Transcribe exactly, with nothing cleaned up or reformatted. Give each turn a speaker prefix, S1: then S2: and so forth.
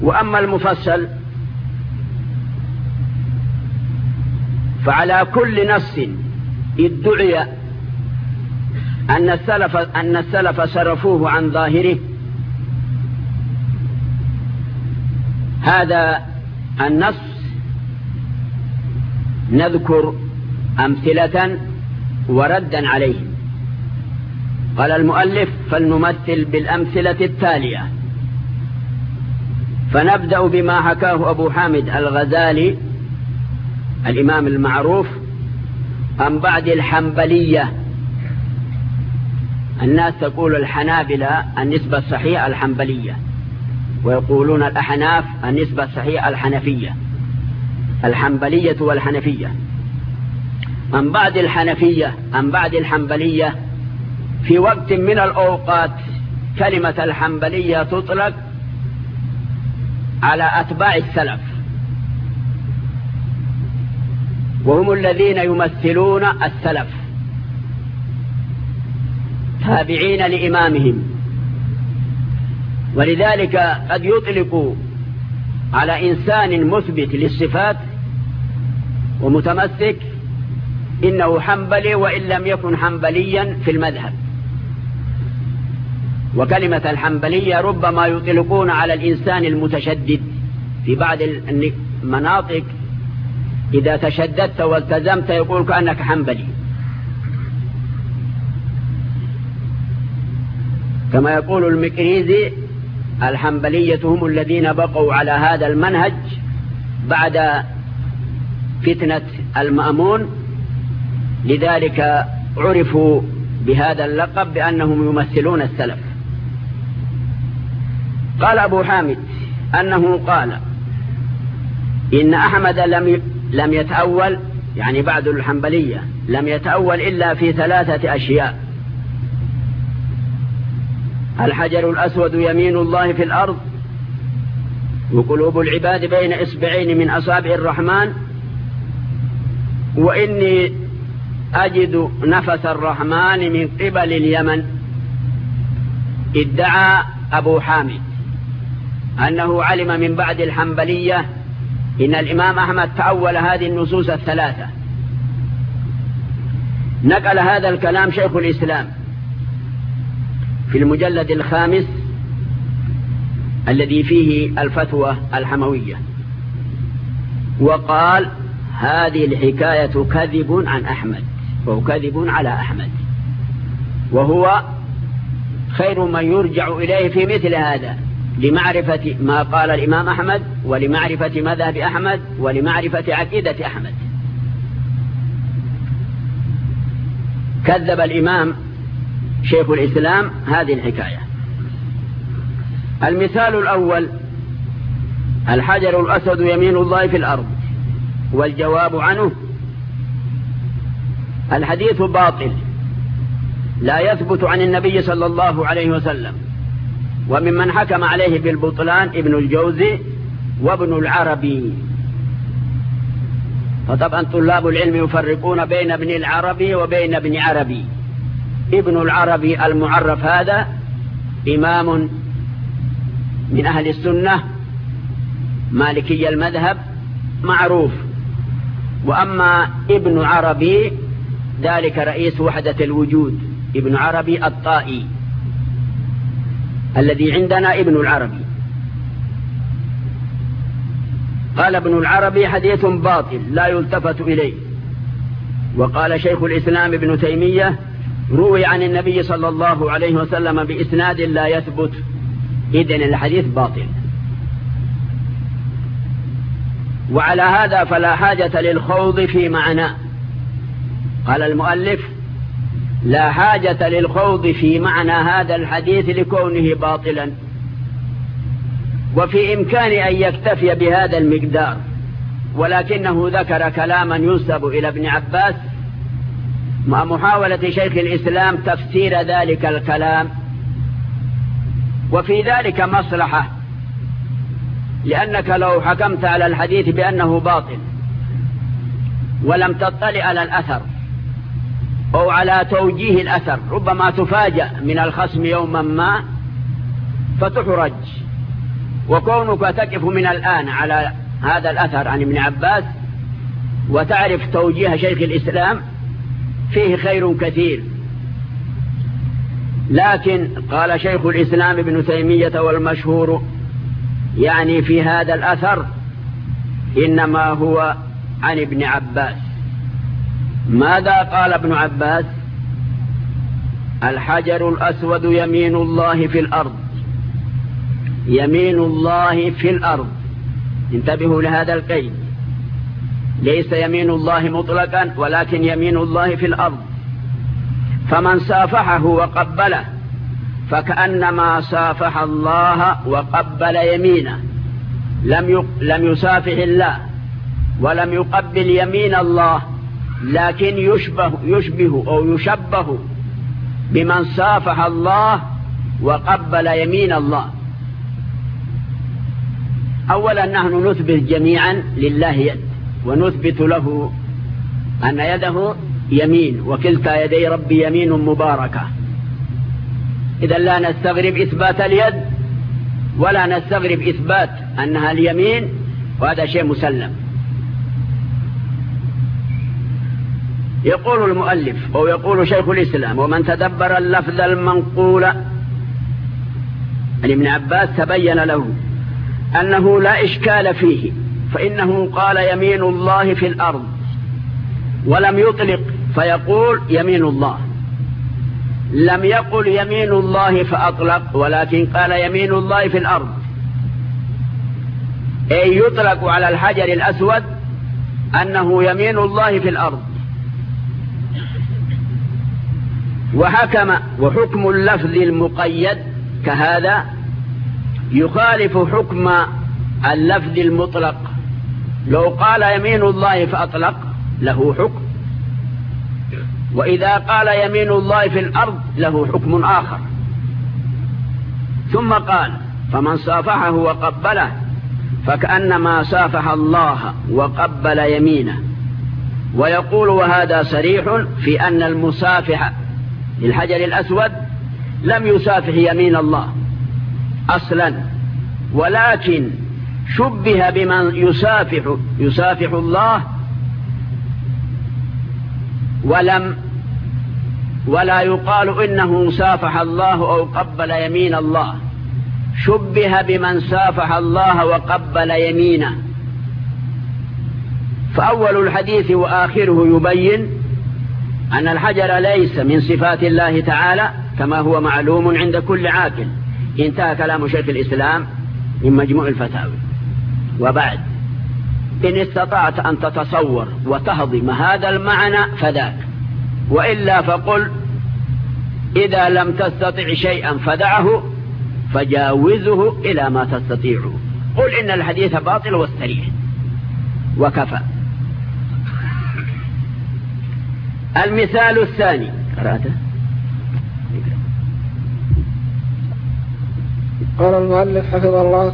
S1: وأما المفصل فعلى كل نص ادعي أن السلف, أن السلف صرفوه عن ظاهره هذا النص نذكر أمثلة وردا عليه. قال المؤلف فلنمثل بالأمثلة التالية. فنبدأ بما حكاه أبو حامد الغزالي الإمام المعروف عن بعض الحنبلية. الناس تقول الحنابلة النسبة الصحيحة الحنبلية، ويقولون الأحناف النسبة الصحيحة الحنفية، الحنبلية والحنفية. عن بعض الحنفية عن بعض الحنبلية في وقت من الأوقات كلمة الحنبلية تطلق على أتباع السلف، وهم الذين يمثلون السلف تابعين لإمامهم. ولذلك قد يطلق على إنسان مثبت للصفات ومتمسك إنه حنبلي وإن لم يكن حنبليا في المذهب. وكلمة الحنبلية ربما يطلقون على الإنسان المتشدد في بعض المناطق، إذا تشددت والتزمت يقول كأنك حنبلي، كما يقول المكريزي الحنبلية هم الذين بقوا على هذا المنهج بعد فتنة المأمون، لذلك عرفوا بهذا اللقب بأنهم يمثلون السلف. قال أبو حامد أنه قال إن أحمد لم لم يتأول، يعني بعد الحنبلية لم يتأول إلا في ثلاثة أشياء: الحجر الأسود يمين الله في الأرض، وقلوب العباد بين إصبعين من أصابع الرحمن، وإني أجد نفس الرحمن من قبل اليمن. ادعى أبو حامد أنه علم من بعد الحنبلية إن الإمام أحمد تأول هذه النصوص الثلاثة. نقل هذا الكلام شيخ الإسلام في المجلد الخامس الذي فيه الفتوى الحموية، وقال هذه الحكاية كذب عن أحمد، وهو كذب على أحمد، وهو خير من يرجع إليه في مثل هذا لمعرفة ما قال الإمام أحمد، ولمعرفة مذهب أحمد، ولمعرفة عقيدة أحمد. كذب الإمام شيخ الإسلام هذه الحكاية. المثال الأول: الحجر الأسود يمين الله في الأرض، والجواب عنه الحديث باطل لا يثبت عن النبي صلى الله عليه وسلم، وممن حكم عليه بالبطلان ابن الجوزي وابن العربي. فطبعا طلاب العلم يفرقون بين ابن العربي وبين ابن عربي. ابن العربي المعرف هذا إمام من أهل السنة مالكي المذهب معروف، وأما ابن عربي ذلك رئيس وحدة الوجود، ابن عربي الطائي الذي عندنا ابن العربي. قال ابن العربي حديث باطل لا يلتفت إليه. وقال شيخ الإسلام ابن تيمية روي عن النبي صلى الله عليه وسلم بإسناد لا يثبت، إذن الحديث باطل. وعلى هذا فلا حاجة للخوض في معناه. قال المؤلف لا حاجة للخوض في معنى هذا الحديث لكونه باطلا، وفي إمكان أن يكتفي بهذا المقدار، ولكنه ذكر كلاما ينسب إلى ابن عباس مع محاولة شيخ الإسلام تفسير ذلك الكلام، وفي ذلك مصلحة، لأنك لو حكمت على الحديث بأنه باطل ولم تطلع على الأثر أو على توجيه الأثر ربما تفاجأ من الخصم يوما ما فتحرج، وكونك تقف من الآن على هذا الأثر عن ابن عباس وتعرف توجيه شيخ الإسلام فيه خير كثير. لكن قال شيخ الإسلام ابن تيمية والمشهور يعني في هذا الأثر إنما هو عن ابن عباس. ماذا قال ابن عباس؟ الحجر الأسود يمين الله في الأرض، يمين الله في الأرض. انتبهوا لهذا القيد، ليس يمين الله مطلقا ولكن يمين الله في الأرض. فمن صافحه وقبله فكأنما صافح الله وقبل يمينه، لم لم يصافح الله ولم يقبل يمين الله، لكن يشبه يشبه أو يشبه بمن صافح الله وقبل يمين الله. أولا نحن نثبت جميعا لله يد، ونثبت له أن يده يمين، وكلتا يدي ربي يمين مباركة. إذا لا نستغرب إثبات اليد ولا نستغرب إثبات أنها اليمين، وهذا شيء مسلم. يقول المؤلف أو يقول شيخ الإسلام: ومن تدبر اللفظ المنقول عن ابن عباس تبين له أنه لا إشكال فيه، فإنه قال يمين الله في الأرض ولم يطلق فيقول يمين الله، لم يقل يمين الله فأطلق ولكن قال يمين الله في الأرض، أي يطلق على الحجر الأسود أنه يمين الله في الأرض. وحكم وحكم اللفظ المقيد كهذا يخالف حكم اللفظ المطلق. لو قال يمين الله فأطلق له حكم، وإذا قال يمين الله في الأرض له حكم آخر. ثم قال: فمن صافحه وقبله فكأنما صافح الله وقبل يمينه. ويقول وهذا صريح في أن المصافح للحجر الأسود لم يصافح يمين الله أصلا، ولكن شبه بمن يصافح يصافح الله ولم ولا يقال إنه صافح الله أو قبل يمين الله، شبه بمن صافح الله وقبل يمينه. فأول الحديث وآخره يبين أن الحجر ليس من صفات الله تعالى كما هو معلوم عند كل عاقل. انتهى كلام شيخ الإسلام من مجموع الفتاوي. وبعد، إن استطعت أن تتصور وتهضم هذا المعنى فذاك، وإلا فقل إذا لم تستطع شيئا فدعه فجاوزه إلى ما تستطيعه. قل إن الحديث باطل واستريح وكفى. المثال الثاني قرأته.
S2: قال المؤلف حفظه الله